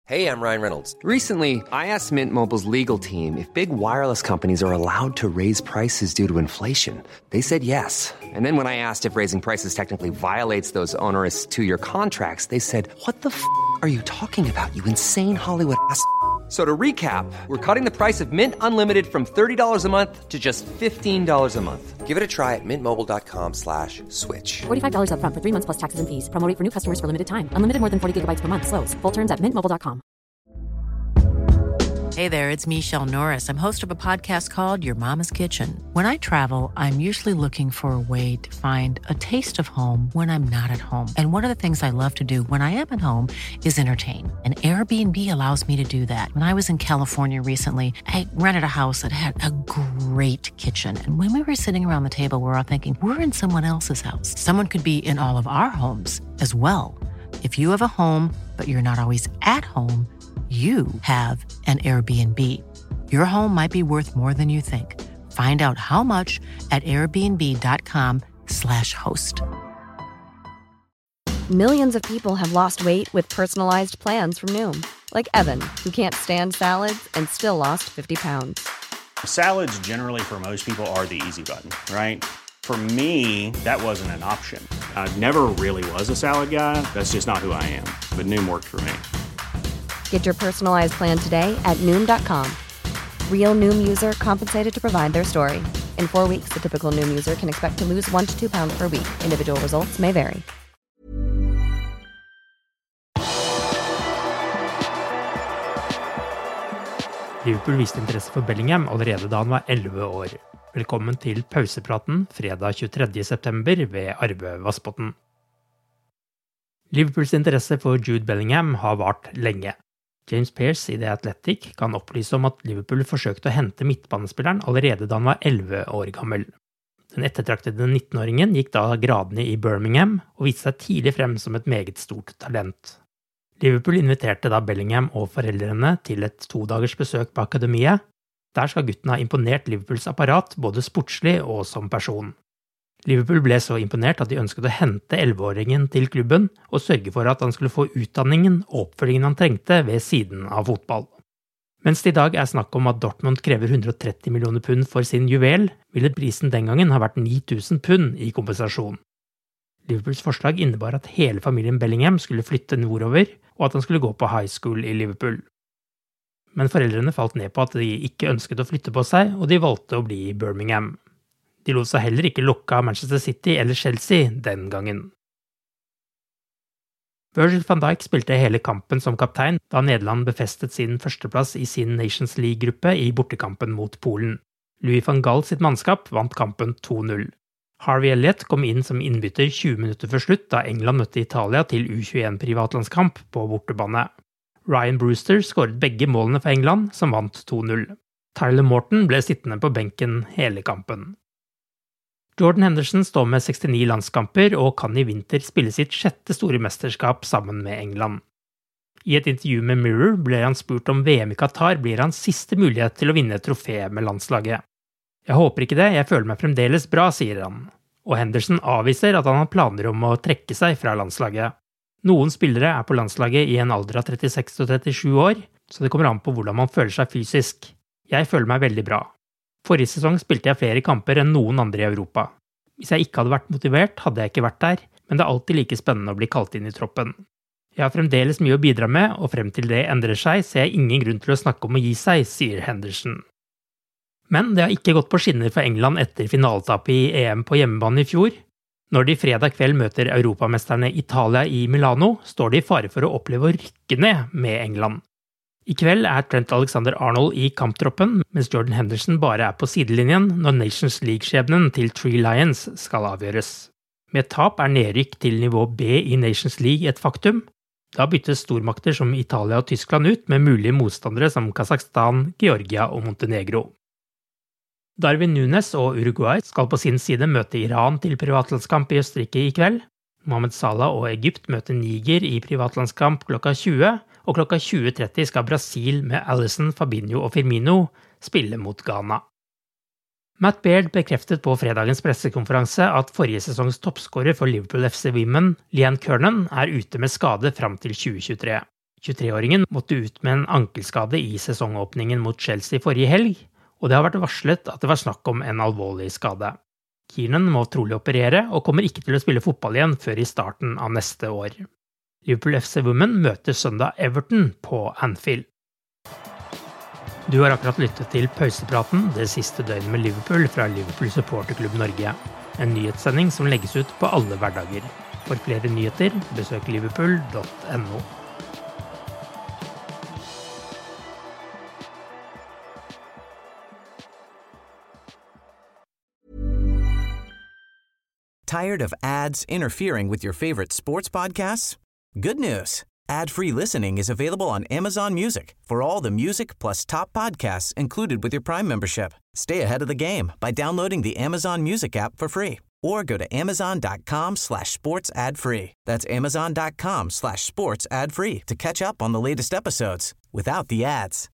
Hey, I'm Ryan Reynolds. Recently, I asked Mint Mobile's legal team if big wireless companies are allowed to raise prices due to inflation. They said yes. And then when I asked if raising prices technically violates those onerous two-year contracts, they said, "What the f*** are you talking about, you insane Hollywood ass?" So to recap, we're cutting the price of Mint Unlimited from $30 a month to just $15 a month. Give it a try at mintmobile.com/switch. $45 up front for 3 months plus taxes and fees. Promo rate for new customers for limited time. Unlimited more than 40 gigabytes per month. Slows full terms at mintmobile.com. Hey there, it's Michelle Norris. I'm host of a podcast called Your Mama's Kitchen. When I travel, I'm usually looking for a way to find a taste of home when I'm not at home. And one of the things I love to do when I am at home is entertain. And Airbnb allows me to do that. When I was in California recently, I rented a house that had a great kitchen. And when we were sitting around the table, we were all thinking, we're in someone else's house. Someone could be in all of our homes as well. If you have a home, but you're not always at home, you have an Airbnb. Your home might be worth more than you think. Find out how much at airbnb.com/host. Millions of people have lost weight with personalized plans from Noom. Like Evan, who can't stand salads and still lost 50 pounds. Salads generally for most people are the easy button, right? For me, that wasn't an option. I never really was a salad guy. That's just not who I am. But Noom worked for me. Get your personalized plan today at Noom.com. Real Noom user compensated to provide their story. In 4 weeks, the typical Noom user can expect to lose 1 to 2 pounds per week. Individual results may vary. Liverpool viste interesse for Bellingham allerede da han var 11 år. Velkommen til pausepraten fredag 23. september ved Arve Vassbotn. Liverpools interesse for Jude Bellingham har vart lenge. James Pearce i The Athletic kan opplyse om at Liverpool forsøkte å hente midtbanespilleren allerede da han var 11 år gammel. Den ettertraktede 19-åringen gikk da gradene i Birmingham og viste seg tidlig frem som et meget stort talent. Liverpool inviterte da Bellingham og foreldrene til et 2-dagers besøk på akademiet. Der skal gutten ha imponert Liverpools apparat både sportslig og som person. Liverpool ble så imponert at de ønsket å hente 11-åringen til klubben og sørge for at han skulle få utdanningen og oppfølgingen han trengte ved siden av fotball. Mens det i dag er snakk om at Dortmund krever 130 millioner pund for sin juvel, ville prisen den gangen ha vært 9000 pund i kompensasjon. Liverpools forslag innebar at hele familien Bellingham skulle flytte nordover, og at han skulle gå på high school i Liverpool. Men foreldrene falt ned på at de ikke ønsket å flytte på seg, og de valgte å bli i Birmingham. De lot seg heller ikke lokke av Manchester City eller Chelsea den gangen. Virgil van Dijk spilte hele kampen som kaptein da Nederland befestet sin førsteplass i sin Nations League-gruppe i bortekampen mot Polen. Louis van Gaal sitt mannskap vant kampen 2-0. Harvey Elliott kom inn som innbytter 20 minutter før slutt da England møtte Italia til U21-privatlandskamp på bortebane. Ryan Brewster skåret begge målene for England, som vant 2-0. Tyler Morton ble sittende på benken hele kampen. Jordan Henderson står med 69 landskamper og kan i vinter spille sitt 6. store mesterskap sammen med England. I et intervju med Mirror ble han spurt om VM i Qatar blir hans siste mulighet til å vinne et trofé med landslaget. Jeg håper ikke det, jeg føler meg fremdeles bra, sier han. Og Henderson avviser at han har planer om å trekke seg fra landslaget. Noen spillere er på landslaget i en alder av 36 og 37 år, så det kommer an på hvordan man føler seg fysisk. Jeg føler meg veldig bra. Forrige sesong spilte jeg flere kamper enn noen andre i Europa. Hvis jeg ikke hadde vært motivert, hadde jeg ikke vært der, men det er alltid like spennende å bli kalt inn i troppen. Jeg har fremdeles mye å bidra med, og frem til det endrer seg, ser jeg ingen grunn til å snakke om å gi seg, sier Henderson. Men det har ikke gått på skinner for England etter finaletapet i EM på hjemmebane i fjor. Når de fredag kveld møter europamesterne Italia i Milano, står de i fare for å oppleve å rykke ned med England. I kveld er Trent Alexander-Arnold i kamptroppen, mens Jordan Henderson bare er på sidelinjen når Nations League-skjebnen til Three Lions skal avgjøres. Med tap er nedrykk til nivå B i Nations League et faktum. Da byttes stormakter som Italia og Tyskland ut med mulige motstandere som Kazakhstan, Georgia og Montenegro. Darwin Núñez og Uruguay skal på sin side møte Iran til privatlandskamp i Østerrike i kveld. Mohamed Salah og Egypt møter Niger i privatlandskamp klokka 20, og klokka 20.30 skal Brasil med Alisson, Fabinho og Firmino spille mot Ghana. Matt Baird bekreftet på fredagens pressekonferanse at forrige sesongs toppskårer for Liverpool FC Women, Leanne Kernan, er ute med skade fram til 2023. 23-åringen måtte ut med en ankelskade i sesongåpningen mot Chelsea forrige helg, og det har vært varslet at det var snakk om en alvorlig skade. Kiernan må trolig operere og kommer ikke til å spille fotball igjen før i starten av neste år. Liverpool FC Women møter søndag Everton på Anfield. Du har akkurat lyttet til pausepraten det siste døgnet med Liverpool fra Liverpool Supporterklubb Norge. En nyhetssending som legges ut på alle hverdager. For flere nyheter, besøk liverpool.no. Tired of ads interfering with your favorite sports podcasts? Good news. Ad-free listening is available on Amazon Music for all the music plus top podcasts included with your Prime membership. Stay ahead of the game by downloading the Amazon Music app for free or go to amazon.com/sports ad free. That's amazon.com/sports ad free to catch up on the latest episodes without the ads.